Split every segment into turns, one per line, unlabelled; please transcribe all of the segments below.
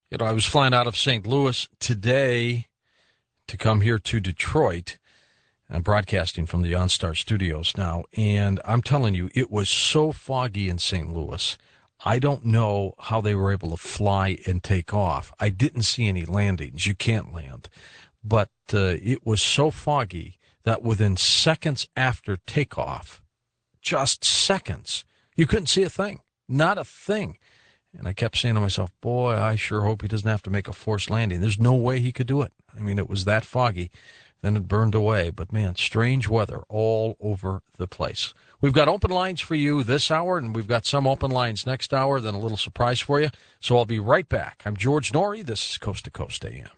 I was flying out of St. Louis today to come here to Detroit. I'm broadcasting from the OnStar studios now, and I'm telling you, it was so foggy in St. Louis. I don't know how they were able to fly and take off. I didn't see any landings. You can't land. But it was so foggy that within seconds after takeoff, just seconds, you couldn't see a thing, not a thing. And I kept saying to myself, boy, I sure hope he doesn't have to make a forced landing. There's no way he could do it. I mean, it was that foggy. Then it burned away. But, man, strange weather all over the place. We've got open lines for you this hour, and we've got some open lines next hour, then a little surprise for you. So I'll be right back. I'm George Noory. This is Coast to Coast AM.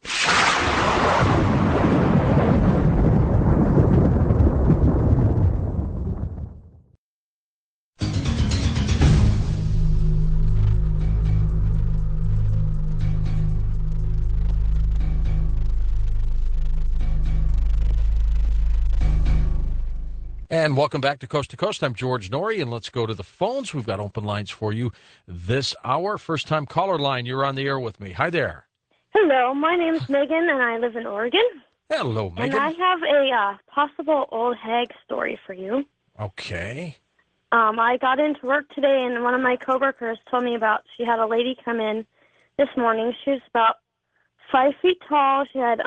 And welcome back to Coast. I'm George Noory, and let's go to the phones. We've got open lines for you this hour. First-time caller line, you're on the air with me. Hi there.
Hello, my name is Megan, and I live in Oregon.
Hello, Megan.
And I have a possible old hag story for you.
Okay.
I got into work today, and one of my coworkers told me about, she had a lady come in this morning. She was about 5 feet tall. She had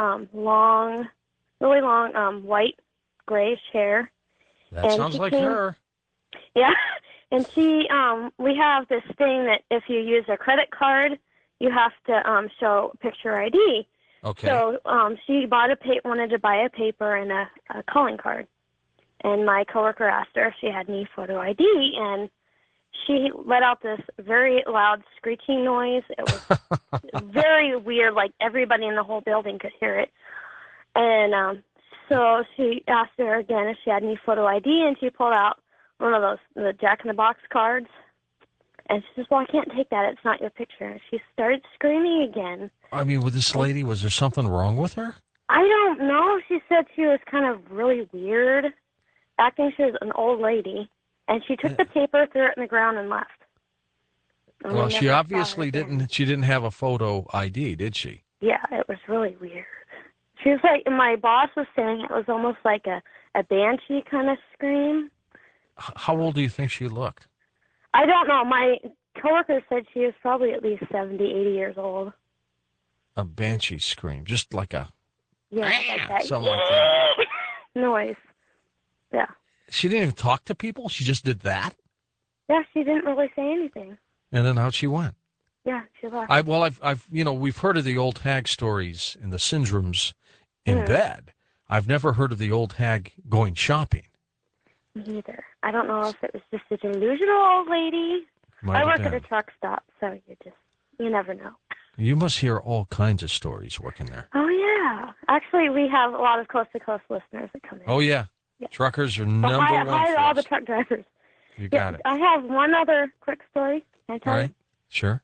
really long, white, grayish hair.
That sounds like her.
Yeah. And we have this thing that if you use a credit card, you have to show picture ID.
Okay.
So she wanted to buy a paper and a calling card. And my coworker asked her if she had any photo ID, and she let out this very loud screeching noise. It was very weird, like everybody in the whole building could hear it. And so she asked her again if she had any photo ID, and she pulled out one of those, the Jack-in-the-Box cards. And she says, well, I can't take that. It's not your picture. And she started screaming again.
I mean, with this lady, was there something wrong with her?
I don't know. She said she was kind of really weird, acting she was an old lady. And she took the paper, threw it in the ground, and left. And
well, she obviously didn't have a photo ID, did she?
Yeah, it was really weird. She was like, my boss was saying it was almost like a banshee kind of scream.
How old do you think she looked?
I don't know. My coworker said she was probably at least 70, 80 years old.
A banshee scream, just like a...
Yeah, like that.
Something like that.
Noise. Yeah.
She didn't even talk to people? She just did that?
Yeah, she didn't really say anything.
And then out she went?
Yeah, she left.
I've we've heard of the old hag stories and the syndromes in bed. I've never heard of the old hag going shopping.
Me neither. I don't know if it was just a delusional old lady. I work at a truck stop, so you never know.
You must hear all kinds of stories working there.
Oh, yeah. Actually, we have a lot of coast-to-coast listeners that come in.
Oh, yeah. Truckers are number one.
Hi to all the truck drivers.
You got it.
I have one other quick story. Can I tell you?
Sure.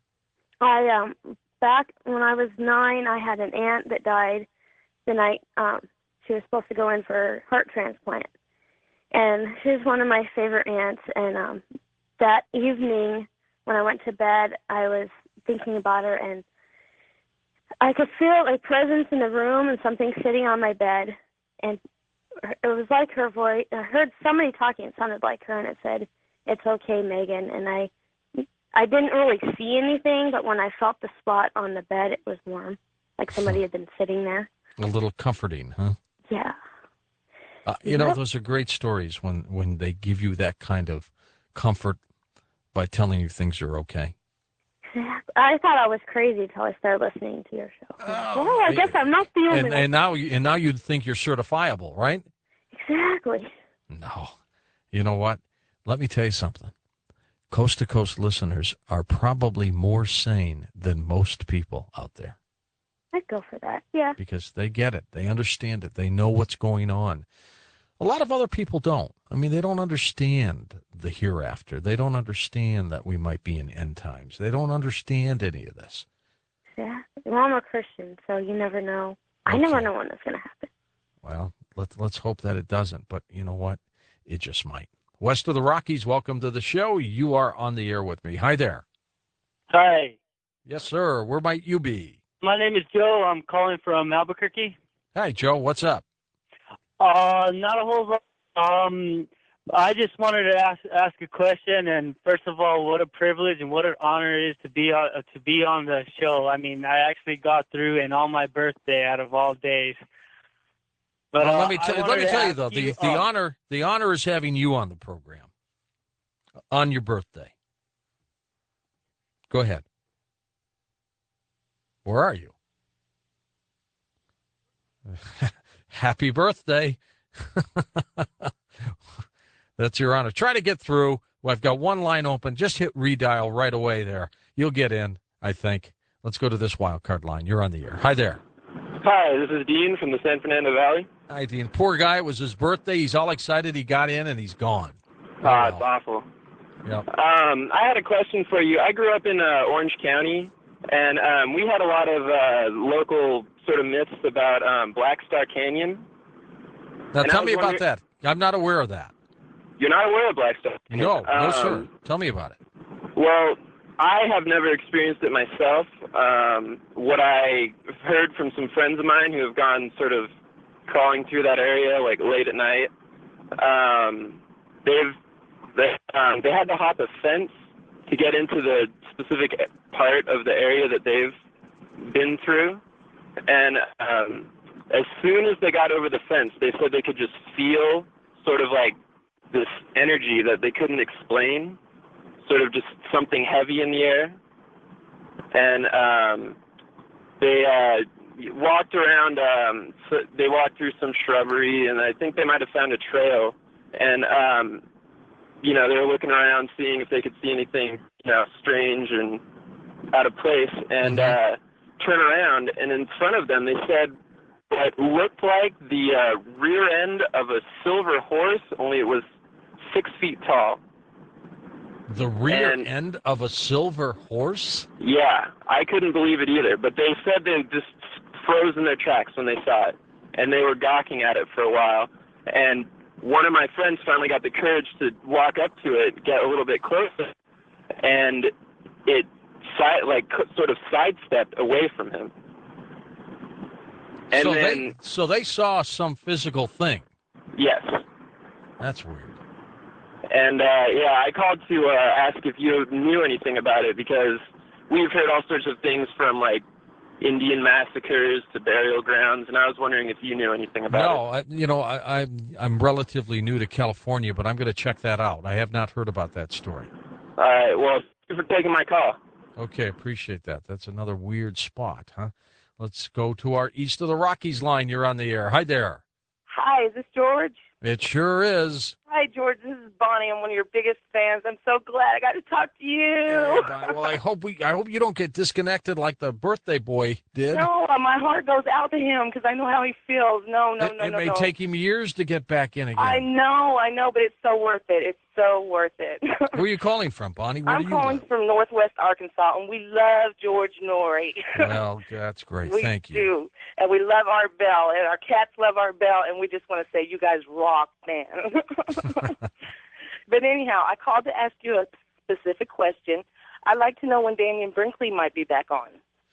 Back when I was 9, I had an aunt that died the night she was supposed to go in for heart transplant. And she's one of my favorite aunts. And that evening when I went to bed, I was thinking about her, and I could feel a presence in the room and something sitting on my bed. And it was like her voice. I heard somebody talking. It sounded like her, and it said, "It's okay, Megan." And I didn't really see anything, but when I felt the spot on the bed, it was warm, like somebody had been sitting there.
A little comforting, huh?
Yeah.
Those are great stories when they give you that kind of comfort by telling you things are okay.
I thought I was crazy until I started listening to your show. Well, I guess I'm not the only one.
And now you think you're certifiable, right?
Exactly.
No. You know what? Let me tell you something. Coast-to-coast listeners are probably more sane than most people out there.
I'd go for that, yeah.
Because they get it. They understand it. They know what's going on. A lot of other people don't. I mean, they don't understand the hereafter. They don't understand that we might be in end times. They don't understand any of this.
Yeah. Well, I'm a Christian, so you never know.
Okay.
I never know when that's going to happen.
Well, let's hope that it doesn't. But you know what? It just might. West of the Rockies, welcome to the show. You are on the air with me. Hi there.
Hi.
Yes, sir. Where might you be?
My name is Joe. I'm calling from Albuquerque.
Hi, Joe. What's up?
Not a whole lot. I just wanted to ask a question. And first of all, what a privilege and what an honor it is to be on the show. I mean, I actually got through and on my birthday out of all days. But
Well, let me tell you though,
you,
the honor is having you on the program on your birthday. Go ahead. Where are you? Happy birthday. That's your honor. Try to get through. Well, I've got one line open. Just hit redial right away there. You'll get in, I think. Let's go to this wild card line. You're on the air. Hi there.
Hi, this is Dean from the San Fernando Valley.
Hi, Dean. Poor guy. It was his birthday. He's all excited. He got in, and he's gone.
It's awful.
Yep.
I had a question for you. I grew up in Orange County, and we had a lot of local sort of myths about Black Star Canyon.
Now,
And
tell me about that. I'm not aware of that.
You're not aware of Black Star Canyon?
No, sir. Tell me about it.
Well, I have never experienced it myself. What I heard from some friends of mine who have gone sort of crawling through that area like late at night, they had to hop a fence to get into the specific part of the area that they've been through. And as soon as they got over the fence, they said they could just feel sort of like this energy that they couldn't explain, sort of just something heavy in the air. And they walked around, they walked through some shrubbery, and I think they might have found a trail. And, they were looking around, seeing if they could see anything, strange and out of place, and turn around, and in front of them they said it looked like the rear end of a silver horse, only it was 6 feet tall.
The rear end of a silver horse?
Yeah, I couldn't believe it either, but they said they just froze in their tracks when they saw it, and they were gawking at it for a while, and one of my friends finally got the courage to walk up to it, get a little bit closer, and it sort of sidestepped away from him. And
so they saw some physical thing.
Yes.
That's weird.
And I called to ask if you knew anything about it, because we've heard all sorts of things from like Indian massacres to burial grounds, and I was wondering if you knew anything about it.
No, I'm relatively new to California, but I'm going to check that out. I have not heard about that story.
All right. Well, thank you for taking my call.
Okay, appreciate that. That's another weird spot, huh? Let's go to our East of the Rockies line. You're on the air. Hi there.
Hi, is this George?
It sure is.
Hi, George. This is Bonnie. I'm one of your biggest fans. I'm so glad I got to talk to you.
Well, I hope you don't get disconnected like the birthday boy did.
No, my heart goes out to him because I know how he feels. No.
It may take him years to get back in again.
I know, but it's so worth it. It's so worth it.
Where are you calling from, Bonnie? Where
I'm
do you
calling
live?
from Northwest Arkansas, and we love George Norrie.
Well, that's great. Thank you.
We do, and we love our bell, and our cats love our bell, and we just want to say you guys rock, man. But anyhow, I called to ask you a specific question. I'd like to know when Dannion Brinkley might be back on.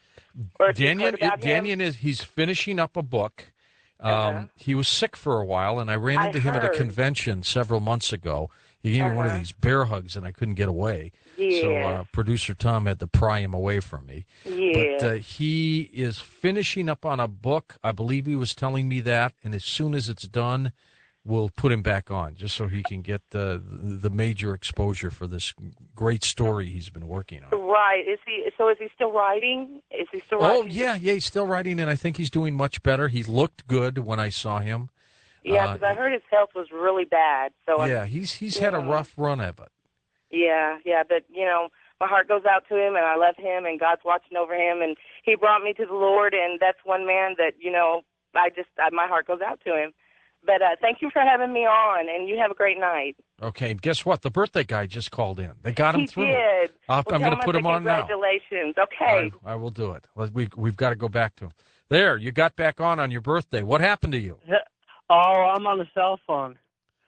He's finishing up a book. He was sick for a while, and I ran into him at a convention several months ago. He gave me one of these bear hugs, and I couldn't get away.
Yeah.
So producer Tom had to pry him away from me.
Yeah.
But he is finishing up on a book. I believe he was telling me that, and as soon as it's done, we'll put him back on just so he can get the major exposure for this great story he's been working on.
Right. Is he still writing?
Oh, yeah, he's still writing, and I think he's doing much better. He looked good when I saw him.
Yeah, because I heard his health was really bad. So
he's had a rough run of it.
Yeah, but, my heart goes out to him, and I love him, and God's watching over him, and he brought me to the Lord, and that's one man that, my heart goes out to him. But thank you for having me on, and you have a great night.
Okay, guess what? The birthday guy just called in. They got him through.
He did.
I'm going to put him on now.
Congratulations. Okay.
I will do it. We've got to go back to him. There, you got back on your birthday. What happened to you?
Oh, I'm on the cell phone.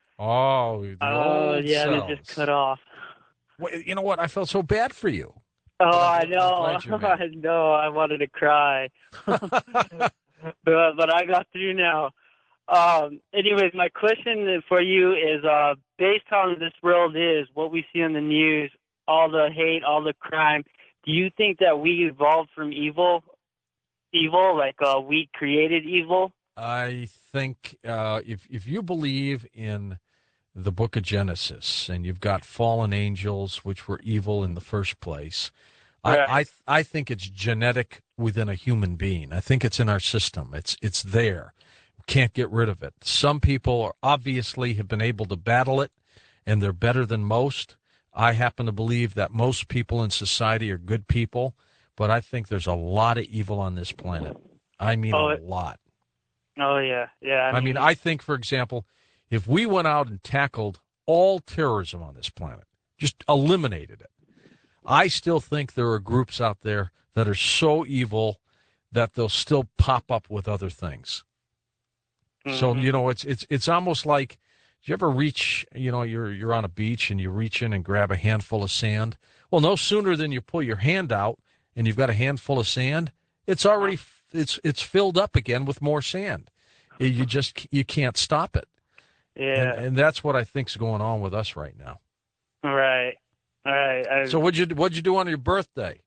Oh,
yeah,
cells.
they just cut off.
Well, you know what? I felt so bad for you.
Oh, I
I'm
know.
glad you made
I know. I wanted to cry,
it.
but I got through now. Anyways, my question for you is, based on this world is what we see on the news, all the hate, all the crime. Do you think that we evolved from evil? Evil, like we created evil?
I think if you believe in the book of Genesis and you've got fallen angels which were evil in the first place,
Right.
I think it's genetic within a human being. I think it's in our system. It's there. Can't get rid of it. Some people are obviously have been able to battle it and they're better than most. I happen to believe that most people in society are good people, but I think there's a lot of evil on this planet. I mean a
Oh,
lot.
oh yeah, yeah. I
I mean,
mean,
I think, for example, if we went out and tackled all terrorism on this planet, just eliminated it, I still think there are groups out there that are so evil that they'll still pop up with other things. So,
mhm.
it's almost like, do you ever reach, you're on a beach and you reach in and grab a handful of sand? Well, no sooner than you pull your hand out and you've got a handful of sand, it's already it's filled up again with more sand. You can't stop it. And
Yeah.
and that's what I think's going on with us right now.
Right. Right.
So what'd you do on your birthday?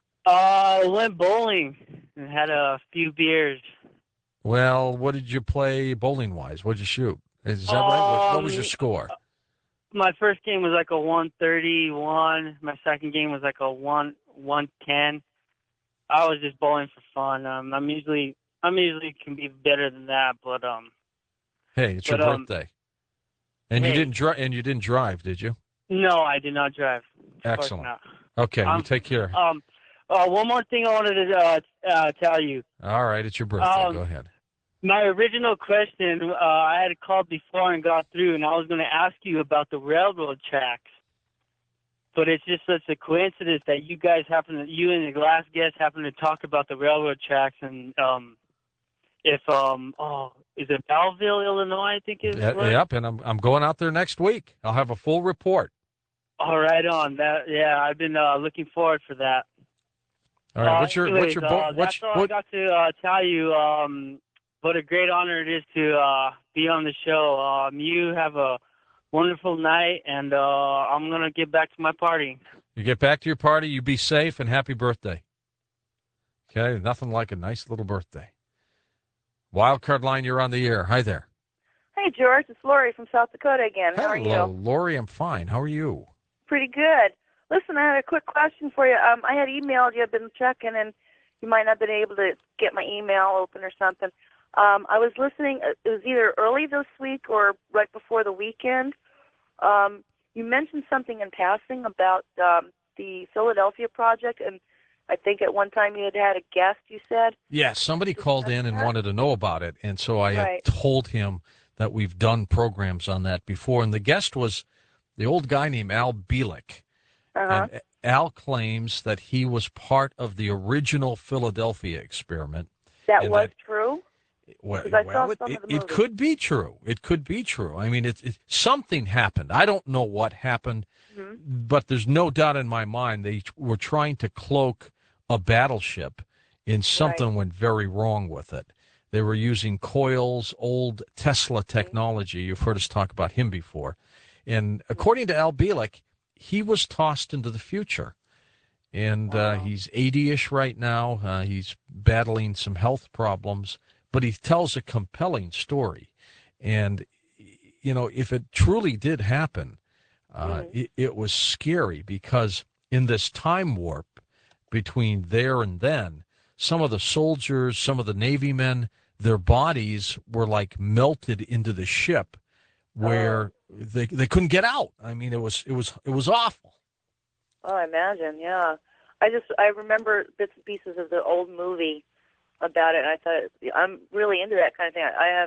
Went bowling and had a few beers.
Well, what did you play bowling wise? What'd you shoot? Is that right? What was your
Um,
score?
my first game was like a 131. My second game was like a 110. I was just bowling for fun. I'm usually can be better than that,
Hey, it's your
but
birthday. And you
hey,
didn't drive, did you?
no, I did not drive. Of course
Excellent.
not.
Okay, you
Um,
take care.
one more thing I wanted to tell you.
All right, it's your birthday. Go
Um,
ahead.
my original question, I had called before and got through, and I was going to ask you about the railroad tracks. But it's just such a coincidence that you and the last guest happen to talk about the railroad tracks, and is it Belleville, Illinois? I think is what.
Yep, and I'm going out there next week. I'll have a full report.
All right, on that. Yeah, I've been looking forward for that.
All right, what's your
Anyways,
boat?
that's all I got to tell you. What a great honor it is to be on the show. You have a wonderful night, and I'm gonna get back to my party.
You get back to your party. You be safe and happy birthday. Okay, nothing like a nice little birthday. Wildcard line, you're on the air. Hi there.
Hey, George, it's Lori from South Dakota again. How are
Hello,
you?
Lori. I'm fine. How are you?
Pretty good. Listen, I had a quick question for you. I had emailed you, I've been checking, and you might not have been able to get my email open or something. I was listening. It was either early this week or right before the weekend. You mentioned something in passing about the Philadelphia project, and I think at one time you had a guest, you said?
Yeah, somebody called in and wanted to know about it, and so I had
Right.
told him that we've done programs on that before, and the guest was the old guy named Al Bielek.
Uh-huh.
And Al claims that he was part of the original Philadelphia experiment.
That
and
was true?
Well,
'Cause I saw some of the
it
movies.
could be true. It could be true. I mean, something happened. I don't know what happened, but there's no doubt in my mind they were trying to cloak a battleship, and something went very wrong with it. They were using Coyle's old Tesla technology. You've heard us talk about him before. And according to Al Bielek, he was tossed into the future. And he's 80-ish right now. He's battling some health problems, but he tells a compelling story. And, if it truly did happen, it was scary because in this time warp between there and then, some of the soldiers, some of the Navy men, their bodies were like melted into the ship where they couldn't get out. I mean, it was awful.
Oh, I imagine, yeah. I remember bits and pieces of the old movie about it, and I thought I'm really into that kind of thing.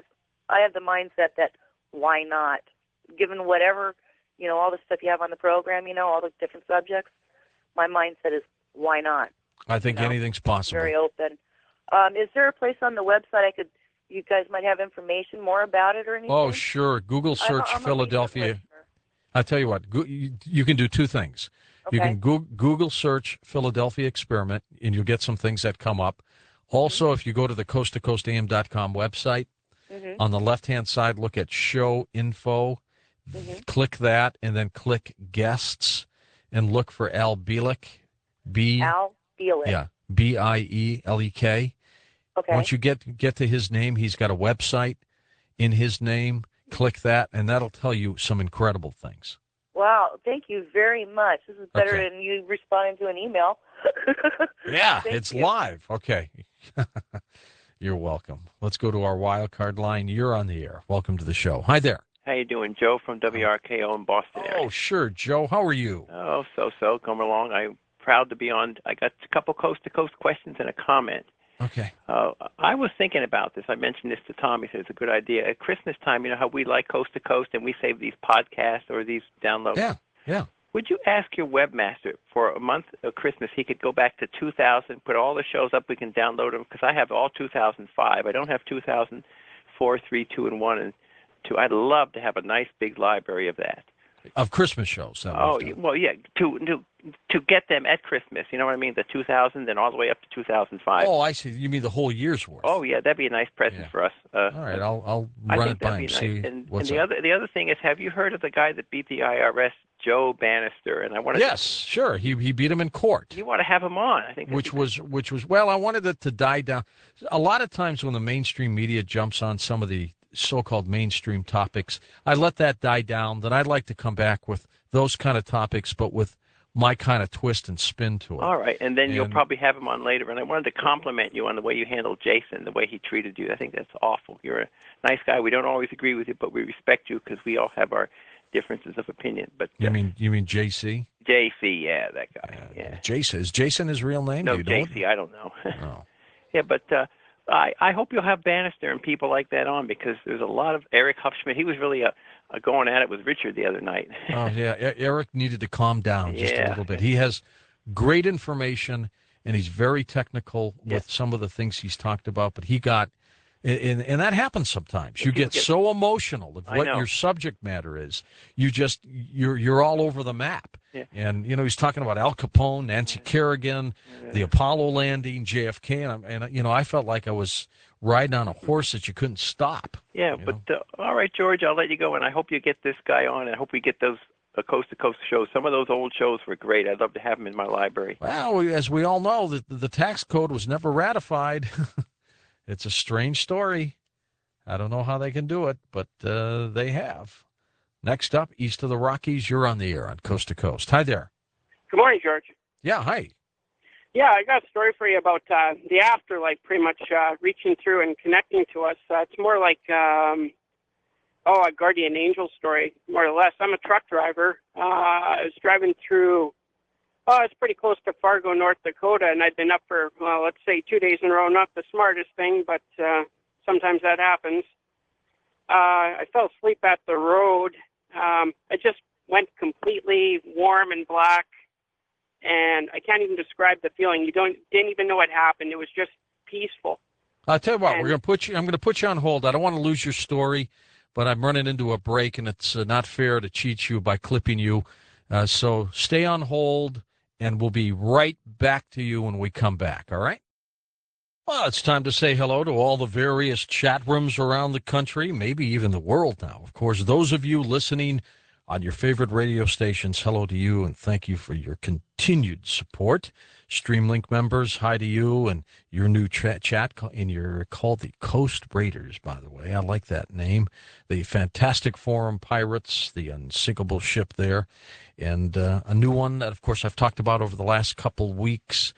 I have the mindset that why not, given whatever all the stuff you have on the program, all the different subjects. My mindset is why not.
I think anything's possible.
Very open. Is there a place on the website you guys might have information more about it or anything?
Oh, sure. Google search
I'm a
Philadelphia.
listener.
I'll tell you what. You can do two things. You
Okay.
can Google search Philadelphia Experiment, and you'll get some things that come up. Also, if you go to the coasttocoastam.com website,
Mm-hmm.
on the left-hand side, look at show info. Click that, and then click guests, and look for Al Bielek.
Al Bielek.
Yeah, Bielek.
Okay.
Once you get to his name, he's got a website in his name. Click that, and that'll tell you some incredible things.
Wow. Thank you very much. This is better
Okay.
than you responding to an email.
Yeah,
Thank
it's
you.
live. Okay. You're welcome. Let's go to our wild card line. You're on the air. Welcome to the show. Hi there.
How you doing, Joe from WRKO in Boston area?
Oh, sure, Joe. How are you?
Oh, so coming along. I'm proud to be on. I got a couple coast-to-coast questions and a comment.
Okay.
I was thinking about this. I mentioned this to Tom. He said it's a good idea. At Christmas time, you know how we like coast to coast and we save these podcasts or these downloads?
Yeah.
Would you ask your webmaster for a month of Christmas he could go back to 2000, put all the shows up, we can download them, because I have all 2005. I don't have 2004, 3, 2, and 1, and 2. I'd love to have a nice big library of that.
Of Christmas shows.
Well, yeah, to get them at Christmas. You know what I mean? The 2000 and all the way up to 2005.
Oh, I see. You mean the whole year's worth?
Oh, yeah, that'd be a nice present for us.
All right, I'll run it by him. See what's up.
The other thing is, have you heard of the guy that beat the IRS, Joe Bannister? And I wanted
Yes, sure. He beat him in court.
You want to have him on? I think.
Which was well, I wanted it to die down. A lot of times when the mainstream media jumps on some of the so-called mainstream topics, I let that die down. Then I'd like to come back with those kind of topics, but with my kind of twist and spin to it.
All right, and then you'll probably have him on later. And I wanted to compliment you on the way you handled Jason, the way he treated you. I think that's awful. You're a nice guy. We don't always agree with you, but we respect you because we all have our differences of opinion. But
you mean JC?
JC, yeah, that guy. Yeah.
Jason, is Jason his real name?
No,
Do you know
JC. I don't know.
Oh.
Yeah, but I hope you'll have Bannister and people like that on, because there's a lot of Eric Hufschmidt. He was really going at it with Richard the other night.
Oh, yeah. Eric needed to calm down just a little bit. He has great information, and he's very technical with some of the things he's talked about, but he got and that happens sometimes. You get so emotional of what your subject matter is. You're all over the map.
Yeah.
And he's talking about Al Capone, Nancy Kerrigan, the Apollo landing, JFK, and I felt like I was riding on a horse that you couldn't stop.
Yeah, but all right, George, I'll let you go, and I hope you get this guy on, and I hope we get those coast-to-coast shows. Some of those old shows were great. I'd love to have them in my library.
Well, as we all know, the tax code was never ratified. It's a strange story. I don't know how they can do it, but they have. Next up, east of the Rockies, you're on the air on Coast to Coast. Hi there.
Good morning, George.
Yeah, hi.
Yeah, I got a story for you about the afterlife pretty much reaching through and connecting to us. It's more like, a guardian angel story, more or less. I'm a truck driver. I was driving through, it's pretty close to Fargo, North Dakota, and I'd been up for, let's say 2 days in a row. Not the smartest thing, but sometimes that happens. I fell asleep at the road. I just went completely warm and black, and I can't even describe the feeling. Didn't even know what happened. It was just peaceful.
I'll tell you what, I'm going to put you on hold. I don't want to lose your story, but I'm running into a break, and it's not fair to cheat you by clipping you. So stay on hold, and we'll be right back to you when we come back, all right? Well, it's time to say hello to all the various chat rooms around the country, maybe even the world now. Of course, those of you listening on your favorite radio stations, hello to you, and thank you for your continued support. Streamlink members, hi to you, and your new chat, and you're called the Coast Raiders, by the way. I like that name. The Fantastic Forum Pirates, the unsinkable ship there, and a new one that, of course, I've talked about over the last couple weeks,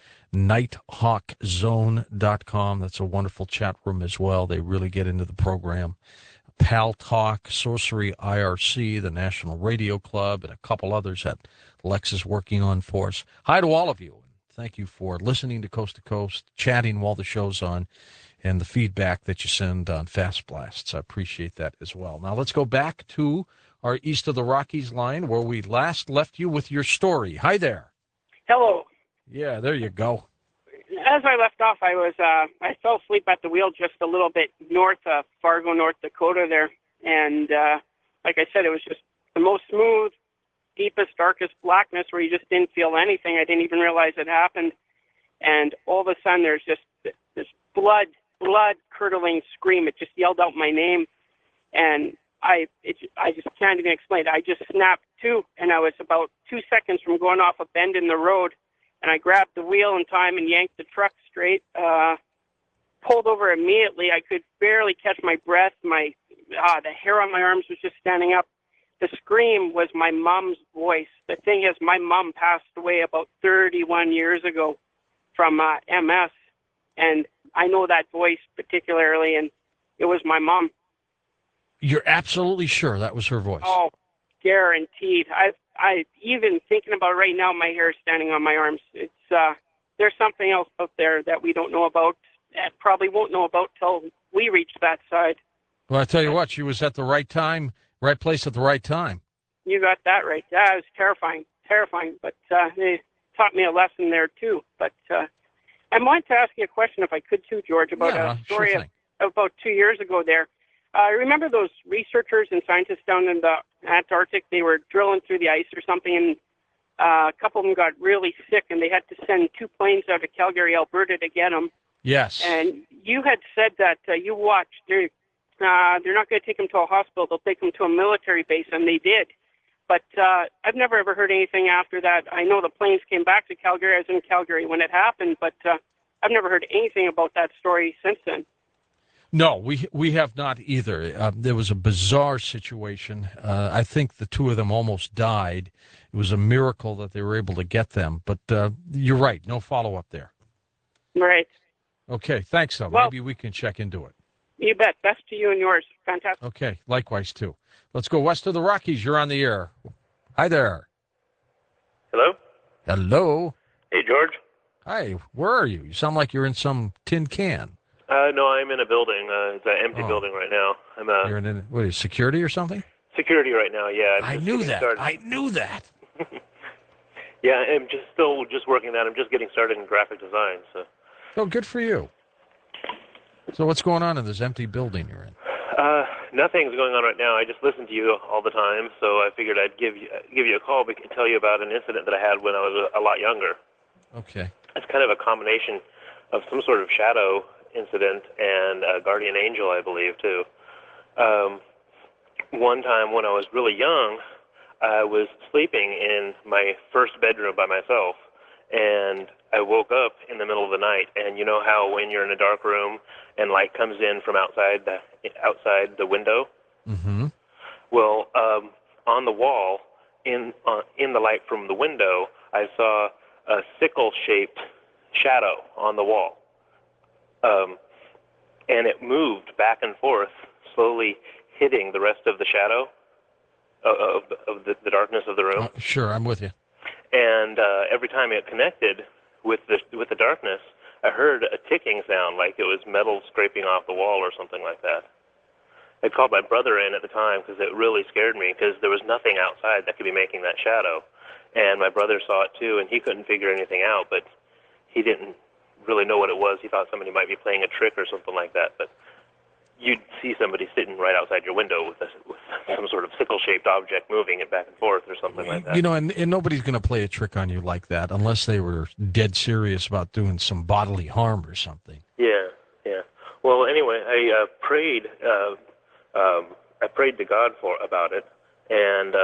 NighthawkZone.com. That's a wonderful chat room as well. They really get into the program. Pal Talk, Sorcery IRC, the National Radio Club, and a couple others that Lex is working on for us. Hi to all of you. Thank you for listening to Coast, chatting while the show's on, and the feedback that you send on Fast Blasts. I appreciate that as well. Now let's go back to our East of the Rockies line where we last left you with your story. Hi there.
Hello.
Yeah, there you go.
As I left off, I fell asleep at the wheel just a little bit north of Fargo, North Dakota there. And like I said, it was just the most smooth, deepest, darkest blackness where you just didn't feel anything. I didn't even realize it happened. And all of a sudden, there's just this blood-curdling scream. It just yelled out my name, and I just can't even explain it. I just snapped to, and I was about 2 seconds from going off a bend in the road, and I grabbed the wheel in time and yanked the truck straight. Pulled over immediately. I could barely catch my breath. The hair on my arms was just standing up. The scream was my mom's voice. The thing is, my mom passed away about 31 years ago from MS, and I know that voice particularly, and it was my mom.
You're absolutely sure that was her voice?
Oh, guaranteed. I even thinking about it right now, my hair is standing on my arms. It's there's something else out there that we don't know about, and probably won't know about till we reach that side.
Well, I tell you what, she was at the right time, right place at the right time.
You got that right. That was terrifying, but they taught me a lesson there too. But I wanted to ask you a question, if I could too, George, about a story about 2 years ago there. I remember those researchers and scientists down in the Antarctic. They were drilling through the ice or something, and a couple of them got really sick, and they had to send 2 planes out of Calgary, Alberta, to get them.
Yes.
And you had said that you watched. They're not going to take them to a hospital. They'll take them to a military base, and they did. But I've never ever heard anything after that. I know the planes came back to Calgary. I was in Calgary when it happened, but I've never heard anything about that story since then.
No, we have not either. There was a bizarre situation. I think the 2 of them almost died. It was a miracle that they were able to get them. But you're right. No follow-up there.
Right.
Okay. Thanks, though.
Well,
maybe we can check into it.
You bet. Best to you and yours. Fantastic.
Okay. Likewise, too. Let's go west of the Rockies. You're on the air. Hi there.
Hello?
Hello.
Hey, George.
Hi. Where are you? You sound like you're in some tin can.
No, I'm in a building. It's an empty building right now.
You're in what, is security or something?
Security right now, yeah.
I knew that. I knew that.
Yeah, I'm just working that. I'm just getting started in graphic design. So.
Oh, good for you. So what's going on in this empty building you're in?
Nothing's going on right now. I just listen to you all the time, so I figured I'd give you a call and tell you about an incident that I had when I was a lot younger.
Okay.
It's kind of a combination of some sort of shadow incident and a guardian angel, I believe, too. One time when I was really young, I was sleeping in my first bedroom by myself, and I woke up in the middle of the night. And you know how when you're in a dark room and light comes in from outside the window?
Mm-hmm.
Well, on the wall, in the light from the window, I saw a sickle-shaped shadow on the wall. And it moved back and forth, slowly hitting the rest of the shadow of the darkness of the room.
Sure, I'm with you.
And every time it connected with the darkness, I heard a ticking sound, like it was metal scraping off the wall or something like that. I called my brother in at the time because it really scared me, because there was nothing outside that could be making that shadow. And my brother saw it too, and he couldn't figure anything out, but he didn't really know what it was. He thought somebody might be playing a trick or something like that, but you'd see somebody sitting right outside your window with some sort of sickle-shaped object moving it back and forth or something like that.
You know, and nobody's going to play a trick on you like that unless they were dead serious about doing some bodily harm or something.
Yeah. Well, anyway, I prayed to God about it, and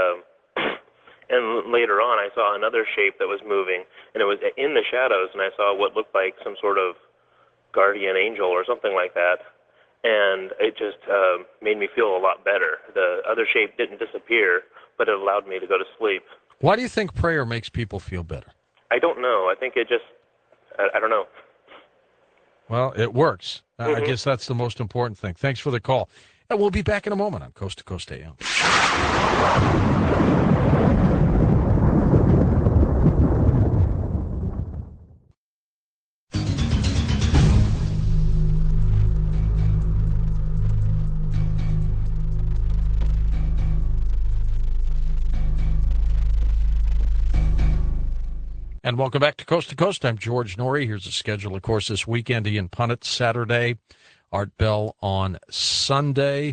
later on I saw another shape that was moving, and it was in the shadows, and I saw what looked like some sort of guardian angel or something like that. And it just made me feel a lot better. The other shape didn't disappear, but it allowed me to go to sleep.
Why do you think prayer makes people feel better?
I don't know. I think it just, I don't know.
Well, it works. I guess that's the most important thing. Thanks for the call. And we'll be back in a moment on Coast to Coast AM. And welcome back to Coast. I'm George Norrie. Here's the schedule, of course, this weekend. Ian Punnett Saturday, Art Bell on Sunday.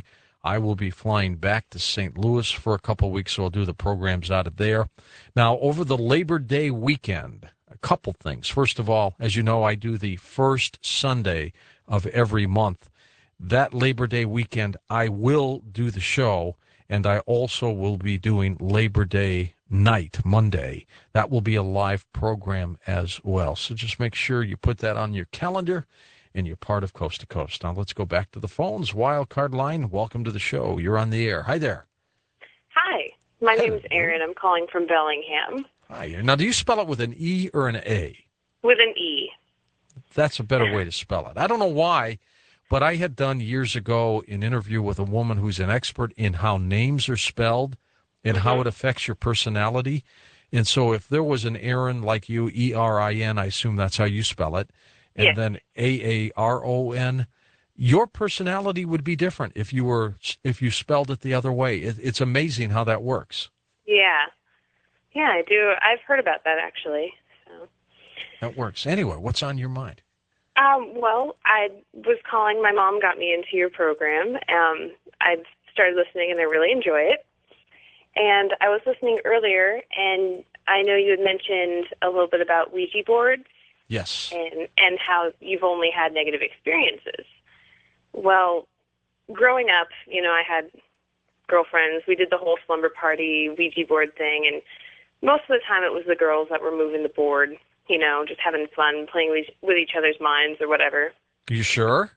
I will be flying back to St. Louis for a couple of weeks, so I'll do the programs out of there. Now, over the Labor Day weekend, a couple things. First of all, as you know, I do the first Sunday of every month. That Labor Day weekend, I will do the show, and I also will be doing Labor Day night, Monday. That will be a live program as well. So just make sure you put that on your calendar, and you're part of Coast to Coast. Now let's go back to the phones. Wild Card Line, welcome to the show. You're on the air. Hi there.
Hi, my name is Erin. I'm calling from Bellingham.
Hi. Now, do you spell it with an E or an A?
With an E.
That's a better way to spell it. I don't know why, but I had done years ago an interview with a woman who's an expert in how names are spelled and how it affects your personality. And so if there was an Aaron like you, E-R-I-N, I assume that's how you spell it, and then A-A-R-O-N, your personality would be different if you spelled it the other way. It's amazing how that works.
Yeah. Yeah, I do. I've heard about that, actually. So.
That works. Anyway, what's on your mind?
Well, I was calling. My mom got me into your program. I've started listening, and I really enjoy it. And I was listening earlier, and I know you had mentioned a little bit about Ouija boards.
Yes.
And how you've only had negative experiences. Well, growing up, I had girlfriends. We did the whole slumber party Ouija board thing, and most of the time it was the girls that were moving the board, just having fun, playing with each other's minds or whatever.
Are you sure?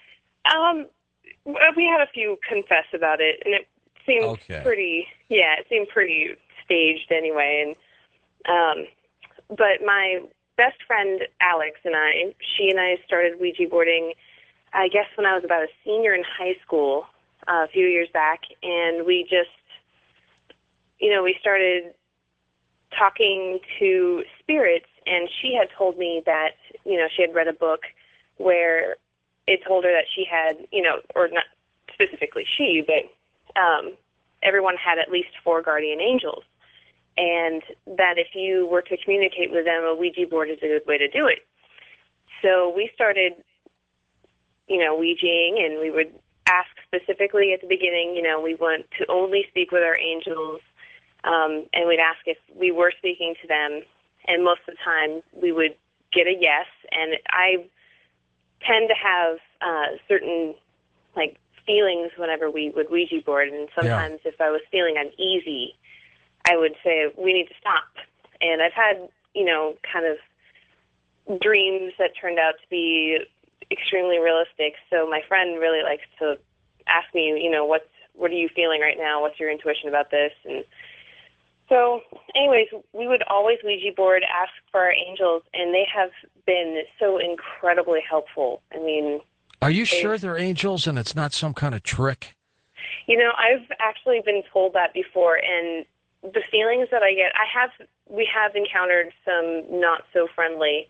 We had a few confess about it, and it seemed pretty staged anyway. And but my best friend Alex and she and I started Ouija boarding, I guess, when I was about a senior in high school a few years back, and we just, we started talking to spirits, and she had told me that, she had read a book where it told her that she had, or not specifically she, but everyone had at least 4 guardian angels, and that if you were to communicate with them, a Ouija board is a good way to do it. So we started, Ouijaing, and we would ask specifically at the beginning, we want to only speak with our angels, and we'd ask if we were speaking to them, and most of the time we would get a yes. And I tend to have certain, feelings whenever we would Ouija board, and sometimes if I was feeling uneasy, I would say, we need to stop. And I've had, kind of dreams that turned out to be extremely realistic. So my friend really likes to ask me, what are you feeling right now? What's your intuition about this? And so anyways, we would always Ouija board, ask for our angels, and they have been so incredibly helpful. I mean,
are you sure they're angels and it's not some kind of trick?
I've actually been told that before, and the feelings that I get, we have encountered some not so friendly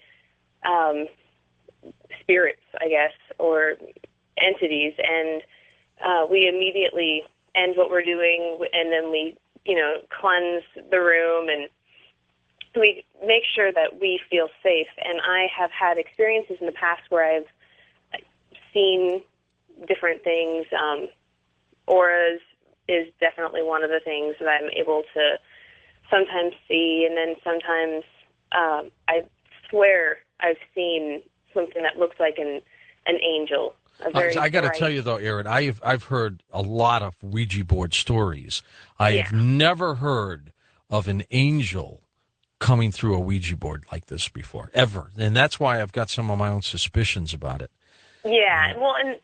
spirits, I guess, or entities, and we immediately end what we're doing, and then we, cleanse the room, and we make sure that we feel safe. And I have had experiences in the past where I've seen different things. Auras is definitely one of the things that I'm able to sometimes see, and then sometimes I swear I've seen something that looks like an angel.
I got to tell you though, Erin, I've heard a lot of Ouija board stories. I have never heard of an angel coming through a Ouija board like this before, ever, and that's why I've got some of my own suspicions about it.
Yeah, well, and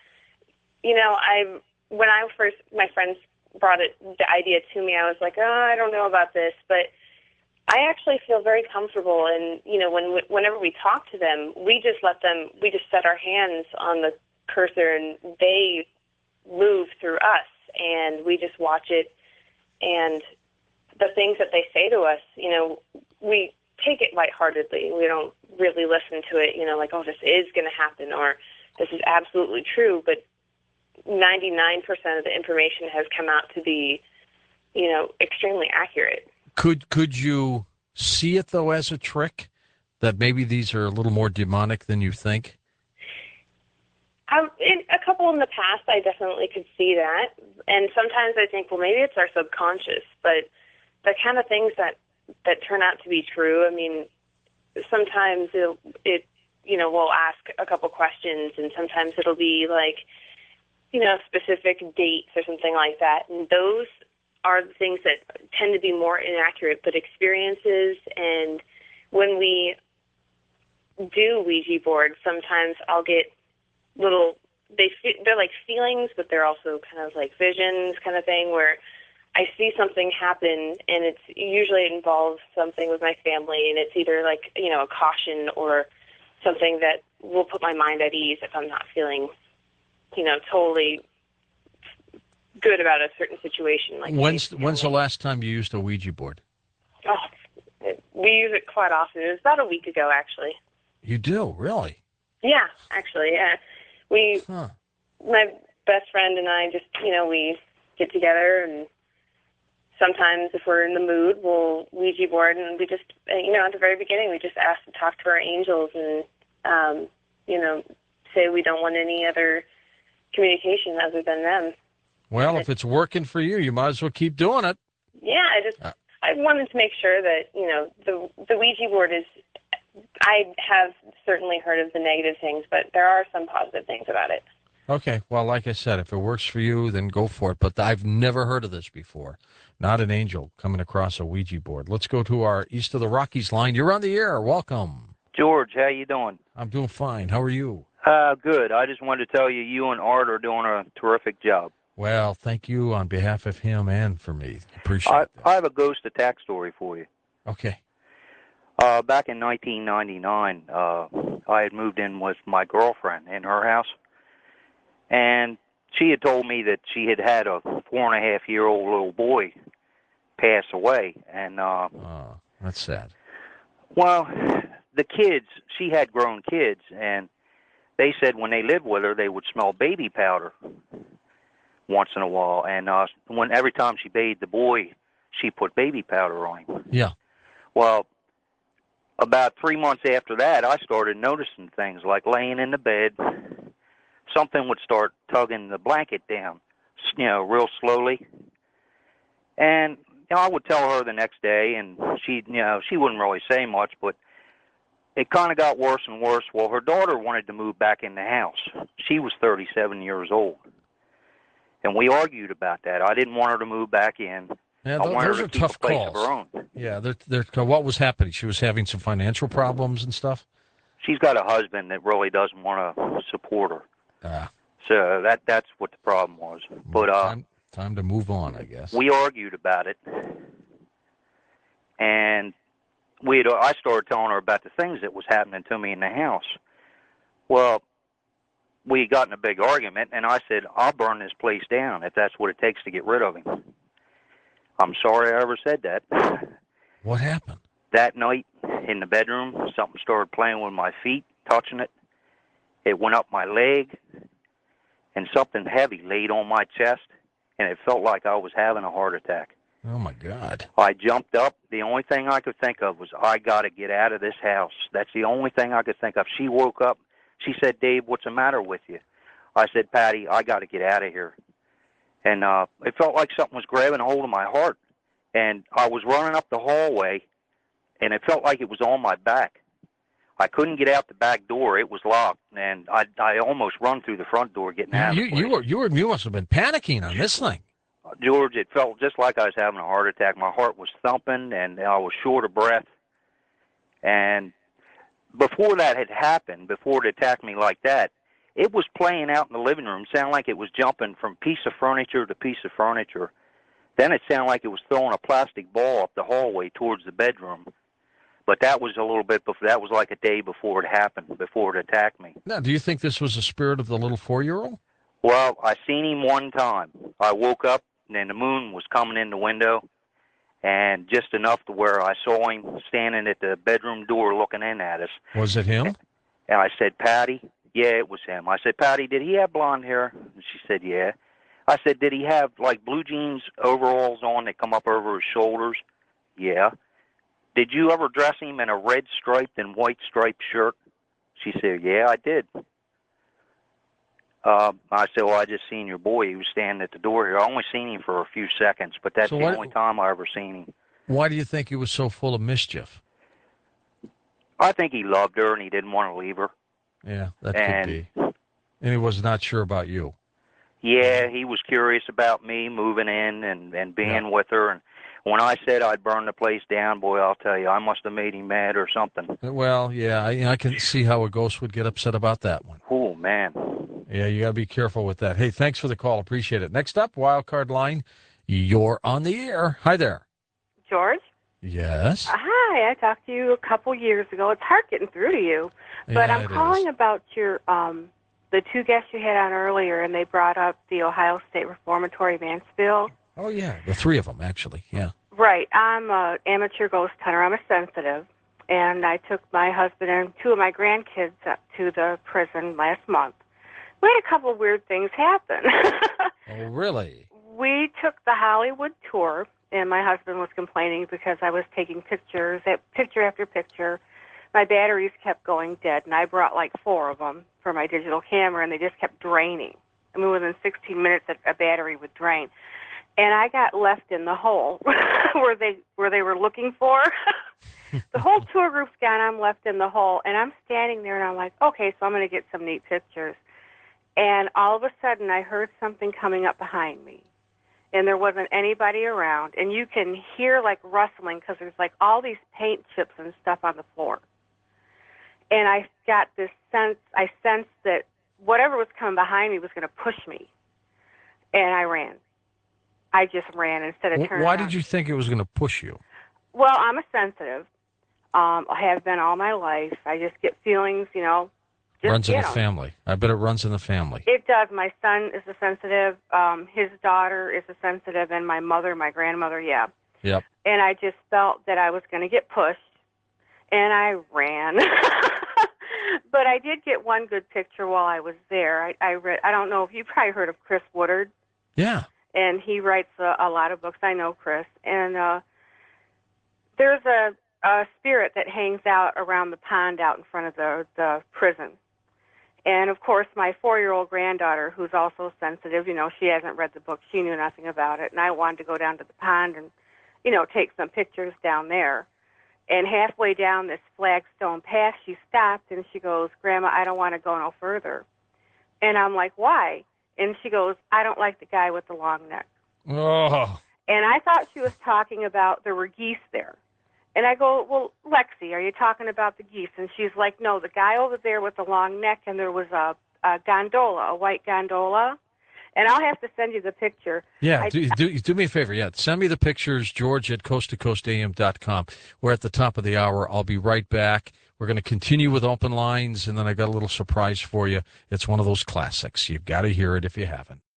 when my friends brought the idea to me, I was like, oh, I don't know about this, but I actually feel very comfortable. And whenever we talk to them, we just set our hands on the cursor, and they move through us, and we just watch it. And the things that they say to us, we take it lightheartedly. We don't really listen to it, like, oh, this is going to happen, or this is absolutely true. But 99% of the information has come out to be, extremely accurate.
Could you see it, though, as a trick, that maybe these are a little more demonic than you think?
In a couple in the past, I definitely could see that. And sometimes I think, well, maybe it's our subconscious. But the kind of things that turn out to be true, I mean, sometimes we'll ask a couple questions, and sometimes it'll be like, specific dates or something like that. And those are the things that tend to be more inaccurate, but experiences. And when we do Ouija boards, sometimes I'll get they're like feelings, but they're also kind of like visions kind of thing, where I see something happen, and it usually involves something with my family, and it's either like, a caution or something that will put my mind at ease if I'm not feeling, totally good about a certain situation. Like
when's the last time you used a Ouija board?
Oh, we use it quite often. It was about a week ago, actually.
You do, really?
Yeah, actually, yeah. My best friend and I just, we get together, and sometimes if we're in the mood, we'll Ouija board, and we just, at the very beginning, we just ask to talk to our angels and, say we don't want any other communication other than them.
Well, if it's working for you, you might as well keep doing it.
Yeah, I wanted to make sure that, the Ouija board is, I have certainly heard of the negative things, but there are some positive things about it.
Okay, well, like I said, if it works for you, then go for it. But I've never heard of this before. Not an angel coming across a Ouija board. Let's go to our East of the Rockies line. You're on the air. Welcome.
George, how you doing?
I'm doing fine. How are you?
Good. I just wanted to tell you, you and Art are doing a terrific job.
Well, thank you on behalf of him and for me. Appreciate it.
I have a ghost attack story for you.
Okay.
Back in 1999, I had moved in with my girlfriend in her house, and she had told me that she had had a 4.5-year-old little boy pass away. And
that's sad.
Well, the kids, she had grown kids, and they said when they lived with her, they would smell baby powder once in a while. And every time she bathed the boy, she put baby powder on him.
Yeah.
Well, about 3 months after that, I started noticing things like laying in the bed. Something would start tugging the blanket down, real slowly. And I would tell her the next day, and she wouldn't really say much, but it kind of got worse and worse. Well, her daughter wanted to move back in the house. She was 37 years old. And we argued about that. I didn't want her to move back in.
Yeah,
I wanted
those
her
are
to keep
tough
a place
calls.
of her own.
Yeah, what was happening? She was having some financial problems and stuff?
She's got a husband that really doesn't want to support her. So that's what the problem was. But
time to move on, I guess.
We argued about it, and I started telling her about the things that was happening to me in the house. Well, we got in a big argument, and I said, I'll burn this place down if that's what it takes to get rid of him. I'm sorry I ever said that.
What happened?
That night in the bedroom, something started playing with my feet, touching it. It went up my leg, and something heavy laid on my chest, and it felt like I was having a heart attack.
Oh, my God.
I jumped up. The only thing I could think of was, I got to get out of this house. That's the only thing I could think of. She woke up. She said, Dave, what's the matter with you? I said, Patty, I got to get out of here. And it felt like something was grabbing a hold of my heart. And I was running up the hallway, and it felt like it was on my back. I couldn't get out the back door. It was locked, and I almost run through the front door getting out of the place.
You must have been panicking on this thing.
George, it felt just like I was having a heart attack. My heart was thumping, and I was short of breath. And before that had happened, before it attacked me like that, it was playing out in the living room. It sounded like it was jumping from piece of furniture to piece of furniture. Then it sounded like it was throwing a plastic ball up the hallway towards the bedroom. But that was a little bit before. That was like a day before it happened, before it attacked me.
Now, do you think this was the spirit of the little 4-year-old?
Well, I seen him one time. I woke up, and the moon was coming in the window, and just enough to where I saw him standing at the bedroom door looking in at us.
Was it him?
And I said, Patty? Yeah, it was him. I said, Patty, did he have blonde hair? And she said, yeah. I said, did he have, like, blue jeans overalls on that come up over his shoulders? Yeah. Did you ever dress him in a red striped and white striped shirt? She said, yeah, I did. I said, well, I just seen your boy. He was standing at the door here. I only seen him for a few seconds, but that's
So
the
what-
only time I ever seen him.
Why do you think he was so full of mischief?
I think he loved her and he didn't want to leave her.
Yeah, that
And-
could be. And he was not sure about you.
Yeah, he was curious about me moving in and being with her. And when I said I'd burn the place down, boy, I'll tell you, I must have made him mad or something.
Well, yeah, I can see how a ghost would get upset about that one.
Oh, man.
Yeah, you got to be careful with that. Hey, thanks for the call. Appreciate it. Next up, wild card line. You're on the air. Hi there.
George?
Yes.
Hi, I talked to you a couple years ago. It's hard getting through to you. But
Yeah,
I'm
it
calling
is.
about your the two guests you had on earlier, and they brought up the Ohio State Reformatory Mansfield.
Oh, yeah. The three of them, actually. Yeah.
Right. I'm an amateur ghost hunter. I'm a sensitive. And I took my husband and two of my grandkids up to the prison last month. We had a couple of weird things happen.
Oh, really?
We took the Hollywood tour, and my husband was complaining because I was taking pictures, picture after picture. My batteries kept going dead, and I brought like 4 of them for my digital camera, and they just kept draining. I mean, within 16 minutes, a battery would drain. And I got left in the hole where they were looking for. The whole tour group's gone. I'm left in the hole, and I'm standing there, and I'm like, okay, so I'm going to get some neat pictures. And all of a sudden, I heard something coming up behind me, and there wasn't anybody around. And you can hear, like, rustling because there's, like, all these paint chips and stuff on the floor. And I got this sense, I sensed that whatever was coming behind me was going to push me. And I ran. I just ran instead of turning
Why
around.
did you think it was going to push you?
Well, I'm a sensitive. I have been all my life. I just get feelings, you know. Just,
Runs in
you
the
know.
family. I bet it runs in the family.
It does. My son is a sensitive. His daughter is a sensitive, and my mother, my grandmother, yeah.
Yep.
And I just felt that I was going to get pushed, and I ran. But I did get one good picture while I was there. I read. I don't know if you probably heard of Chris Woodard.
Yeah.
And he writes a lot of books. I know Chris. And there's a spirit that hangs out around the pond out in front of the prison. And, of course, my 4-year-old granddaughter, who's also sensitive, you know, she hasn't read the book. She knew nothing about it. And I wanted to go down to the pond and, you know, take some pictures down there. And halfway down this flagstone path, she stopped and she goes, Grandma, I don't want to go no further. And I'm like, why? And she goes, I don't like the guy with the long neck.
Oh.
And I thought she was talking about there were geese there. And I go, well, Lexi, are you talking about the geese? And she's like, no, the guy over there with the long neck, and there was a gondola, a white gondola. And I'll have to send you the picture.
Yeah, do me a favor. Yeah, send me the pictures, George at coasttocoastam.com. We're at the top of the hour. I'll be right back. We're going to continue with open lines, and then I got a little surprise for you. It's one of those classics. You've got to hear it if you haven't.